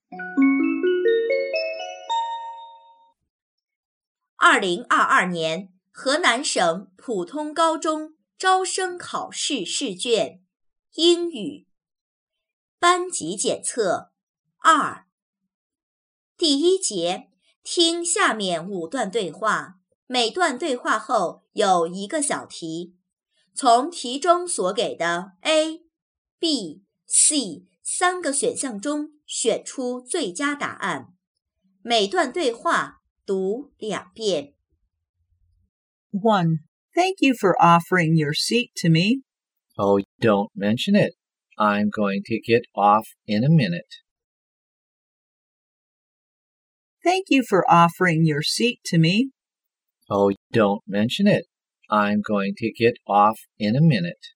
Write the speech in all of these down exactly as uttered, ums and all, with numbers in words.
二零二二年河南省普通高中招生考试试卷英语班级检测二。第一节，听下面五段对话，每段对话后有一个小题，从题中所给的 A、B、C 三个选项中选出最佳答案。每段对话读两遍。 one. Thank you for offering your seat to me. Oh, don't mention it. I'm going to get off in a minute. Thank you for offering your seat to me. Oh, don't mention it. I'm going to get off in a minute.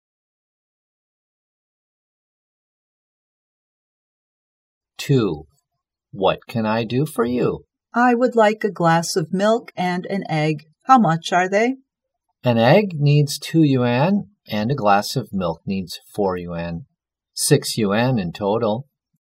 two. What can I do for you? I would like a glass of milk and an egg. How much are they? An egg needs two yuan, and a glass of milk needs four yuan. Six yuan in total.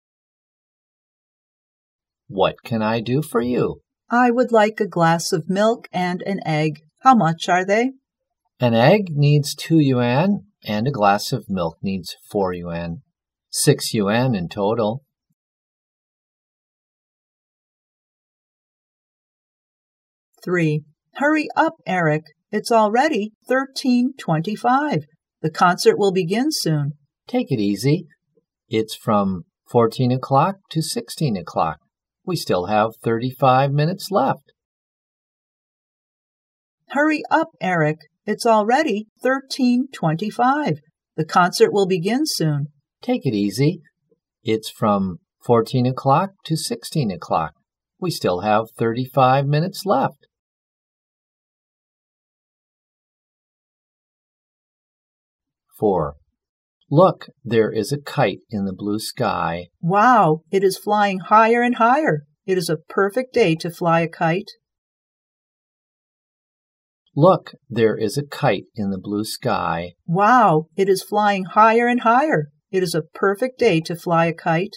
What can I do for you? I would like a glass of milk and an egg. How much are they? An egg needs two yuan, and a glass of milk needs four yuan. Six yuan in total. three. Hurry up, Eric. It's already thirteen twenty-five. The concert will begin soon. Take it easy. It's from fourteen o'clock to sixteen o'clock. We still have thirty-five minutes left. Hurry up, Eric. It's already thirteen twenty-five. The concert will begin soon. Take it easy. It's from fourteen o'clock to sixteen o'clock. We still have thirty-five minutes left. four. Look, there is a kite in the blue sky. Wow, it is flying higher and higher. It is a perfect day to fly a kite. Look, there is a kite in the blue sky. Wow, it is flying higher and higher. It is a perfect day to fly a kite.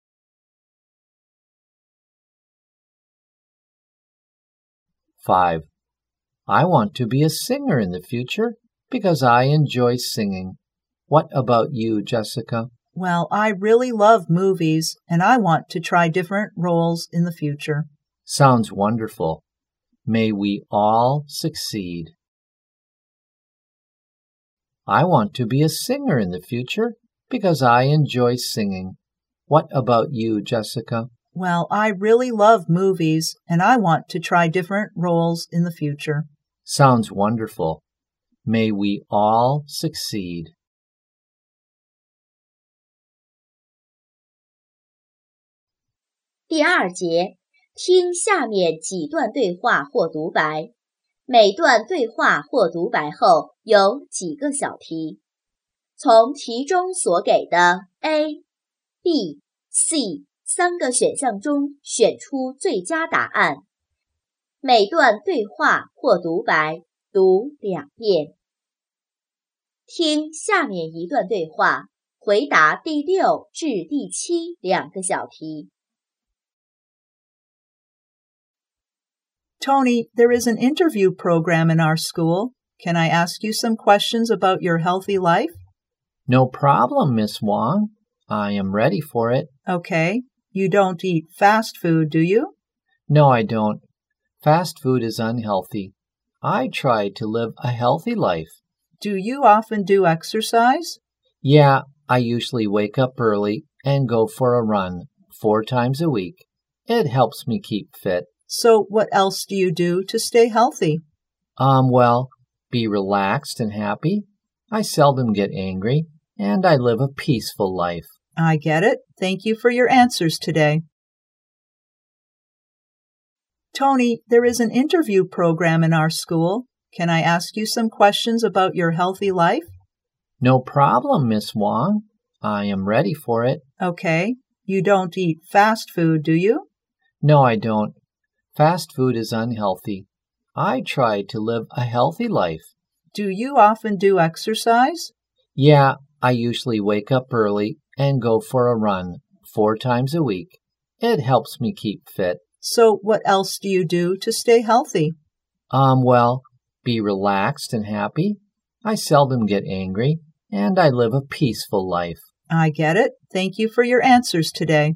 five. I want to be a singer in the future because I enjoy singing. What about you, Jessica? Well, I really love movies, and I want to try different roles in the future. Sounds wonderful. May we all succeed. I want to be a singer in the future because I enjoy singing. What about you, Jessica? Well, I really love movies, and I want to try different roles in the future. Sounds wonderful. May we all succeed. 第二节，听下面几段对话或独白，每段对话或独白后有几个小题，从题中所给的 A、B、C 三个选项中选出最佳答案。每段对话或独白读两遍。听下面一段对话，回答第六至第七两个小题。 Tony, there is an interview program in our school. Can I ask you some questions about your healthy life? No problem, Miss Wong. I am ready for it. Okay. You don't eat fast food, do you? No, I don't. Fast food is unhealthy. I try to live a healthy life. Do you often do exercise? Yeah, I usually wake up early and go for a run four times a week. It helps me keep fit. So what else do you do to stay healthy? Um, well, be relaxed and happy. I seldom get angry, and I live a peaceful life. I get it. Thank you for your answers today. Tony, there is an interview program in our school. Can I ask you some questions about your healthy life? No problem, Miss Wong. I am ready for it. Okay. You don't eat fast food, do you? No, I don't. Fast food is unhealthy. I try to live a healthy life. Do you often do exercise? Yeah, I usually wake up early and go for a run four times a week. It helps me keep fit. So what else do you do to stay healthy? Um, well, be relaxed and happy. I seldom get angry, and I live a peaceful life. I get it. Thank you for your answers today.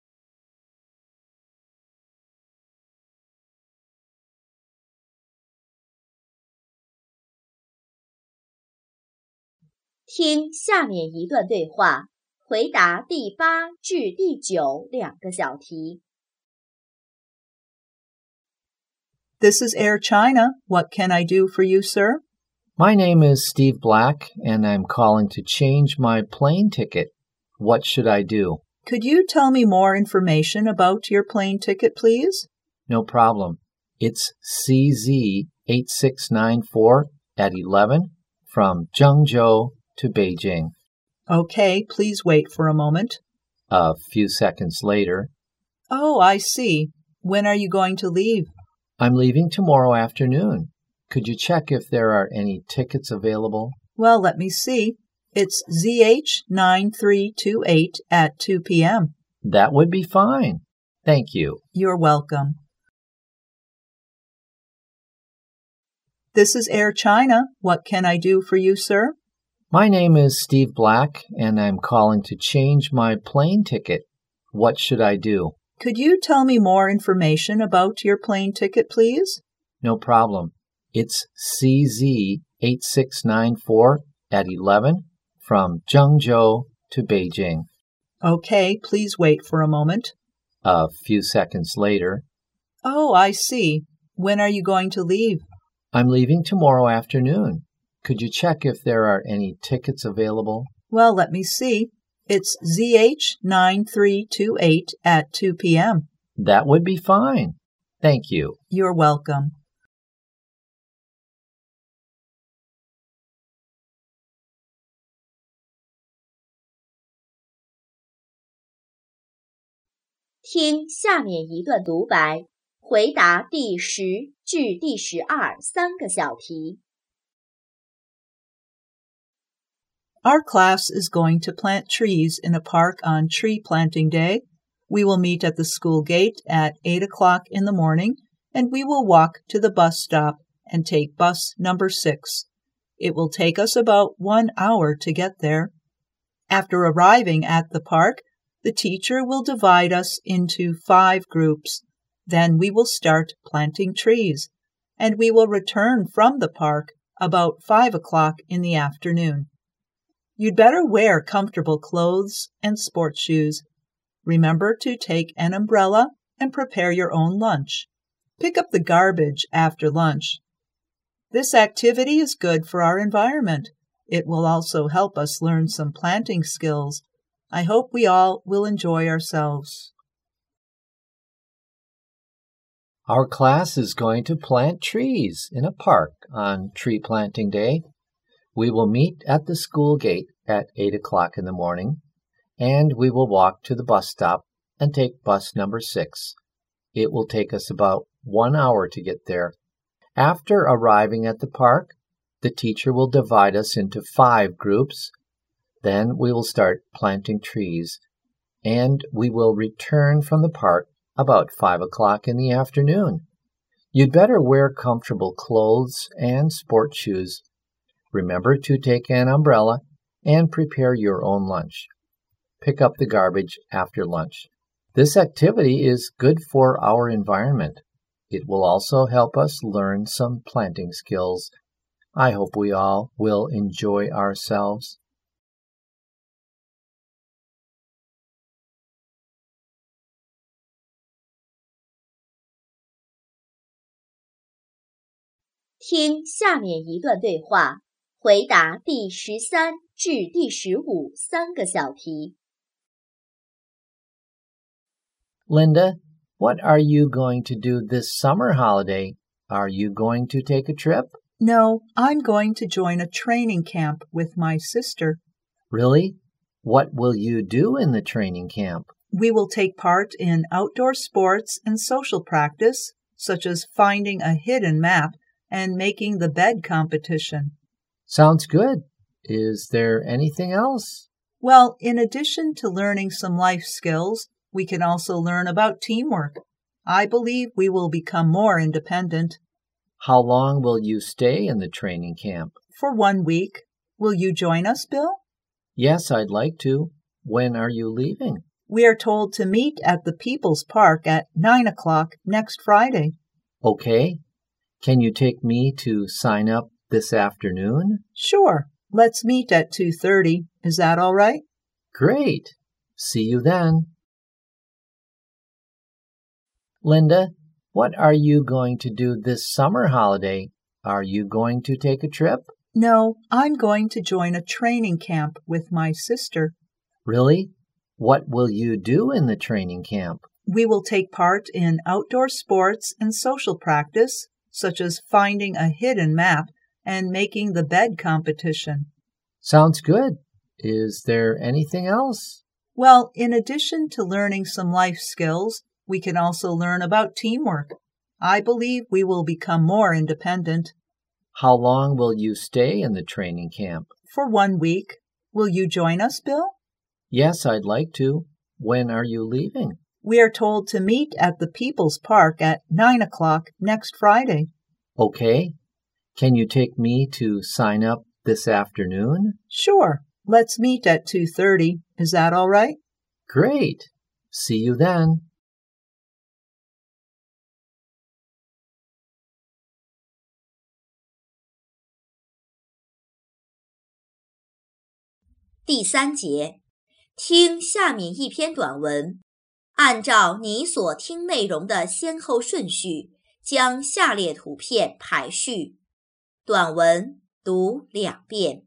"听下面一段对话，回答第八至第九两个小题。 This is Air China. What can I do for you, sir? My name is Steve Black, and I'm calling to change my plane ticket. What should I do? Could you tell me more information about your plane ticket, please? No problem. It's C Z eight six nine four at eleven from Zhengzhou to Beijing. Okay, please wait for a moment. A few seconds later, Oh, I see. When are you going to leave? I'm leaving tomorrow afternoon. Could you check if there are any tickets available? Well, let me see. It's Z H nine three two eight at two p.m. That would be fine. Thank you. You're welcome. This is Air China. What can I do for you, sir? My name is Steve Black, and I'm calling to change my plane ticket. What should I do? Could you tell me more information about your plane ticket, please? No problem. It's C Z eight six nine four at eleven from Zhengzhou to Beijing. Okay, please wait for a moment. A few seconds later, Oh, I see. When are you going to leave? I'm leaving tomorrow afternoon. Could you check if there are any tickets available? Well, let me see. It's Z H nine three two eight at two p.m. That would be fine. Thank you. You're welcome. "听下面一段独白，回答第十至第十二三个小题。 Our class is going to plant trees in a park on Tree Planting Day. We will meet at the school gate at eight o'clock in the morning, and we will walk to the bus stop and take bus number six. It will take us about one hour to get there. After arriving at the park, the teacher will divide us into five groups. Then we will start planting trees, and we will return from the park about five o'clock in the afternoon. You'd better wear comfortable clothes and sports shoes. Remember to take an umbrella and prepare your own lunch. Pick up the garbage after lunch. This activity is good for our environment. It will also help us learn some planting skills. I hope we all will enjoy ourselves. Our class is going to plant trees in a park on Tree Planting Day. We will meet at the school gate at eight o'clock in the morning, and we will walk to the bus stop and take bus number six. It will take us about one hour to get there. After arriving at the park, the teacher will divide us into five groups. Then we will start planting trees, and we will return from the park about five o'clock in the afternoon. You'd better wear comfortable clothes and sport shoes. Remember to take an umbrella and prepare your own lunch. Pick up the garbage after lunch. This activity is good for our environment. It will also help us learn some planting skills. I hope we all will enjoy ourselves. "听下面一段对话，回答第十三至第十五三个小题。 Linda, what are you going to do this summer holiday? Are you going to take a trip? No, I'm going to join a training camp with my sister. Really? What will you do in the training camp? We will take part in outdoor sports and social practice, such as finding a hidden map and making the bed competition. Sounds good. Is there anything else? Well, in addition to learning some life skills, We can also learn about teamwork. I believe we will become more independent. How long will you stay in the training camp? For one week. Will you join us, Bill? Yes, I'd like to. When are you leaving? We are told to meet at the People's Park at nine o'clock next Friday. Okay. Can you take me to sign up this afternoon? Sure. Let's meet at two thirty. Is that all right? Great. See you then. Linda, what are you going to do this summer holiday? Are you going to take a trip? No, I'm going to join a training camp with my sister. Really? What will you do in the training camp? We will take part in outdoor sports and social practice, such as finding a hidden map and making the bed competition. Sounds good. Is there anything else? Well, in addition to learning some life skills, we can also learn about teamwork. I believe we will become more independent. How long will you stay in the training camp? For one week. Will you join us, Bill? Yes, I'd like to. When are you leaving? We are told to meet at the People's Park at nine o'clock next Friday. Okay. Can you take me to sign up this afternoon? Sure. Let's meet at two thirty. Is that all right? Great. See you then. 第三节，听下面一篇短文，按照你所听内容的先后顺序，将下列图片排序。短文读两遍。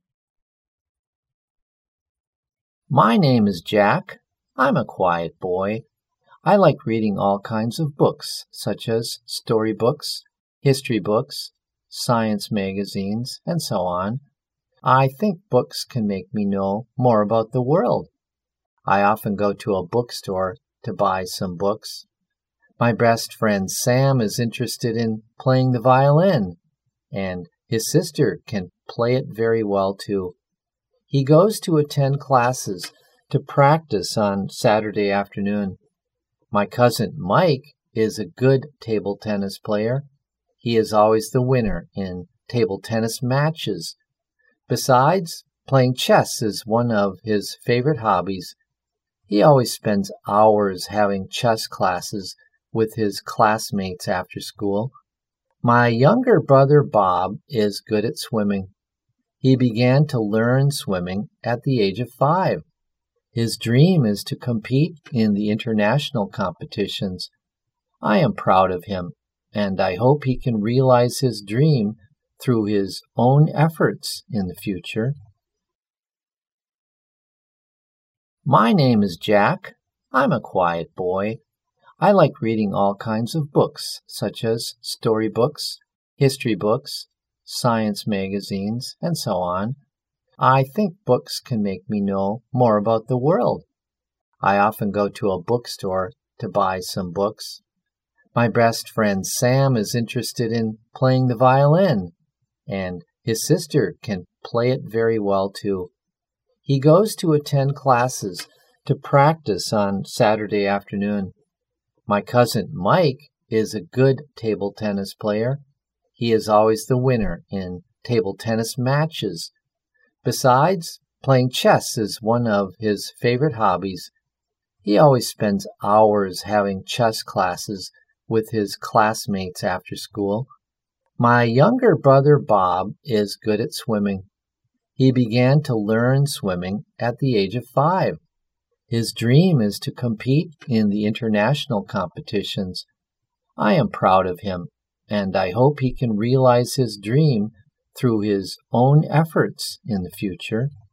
My name is Jack. I'm a quiet boy. I like reading all kinds of books, such as storybooks, history books, science magazines, and so on. I think books can make me know more about the world. I often go to a bookstore to buy some books. My best friend Sam is interested in playing the violin, and his sister can play it very well too. He goes to attend classes to practice on Saturday afternoon. My cousin Mike is a good table tennis player. He is always the winner in table tennis matches. Besides, playing chess is one of his favorite hobbies. He always spends hours having chess classes with his classmates after school. My younger brother Bob is good at swimming. He began to learn swimming at the age of five. His dream is to compete in the international competitions. I am proud of him, and I hope he can realize his dream through his own efforts in the future. My name is Jack. I'm a quiet boy. I like reading all kinds of books, such as storybooks, history books, science magazines, and so on. I think books can make me know more about the world. I often go to a bookstore to buy some books. My best friend Sam is interested in playing the violin, and his sister can play it very well too. He goes to attend classes to practice on Saturday afternoon. My cousin Mike is a good table tennis player. He is always the winner in table tennis matches. Besides, playing chess is one of his favorite hobbies. He always spends hours having chess classes with his classmates after school. My younger brother Bob is good at swimming. He began to learn swimming at the age of five. His dream is to compete in the international competitions. I am proud of him, and I hope he can realize his dream through his own efforts in the future.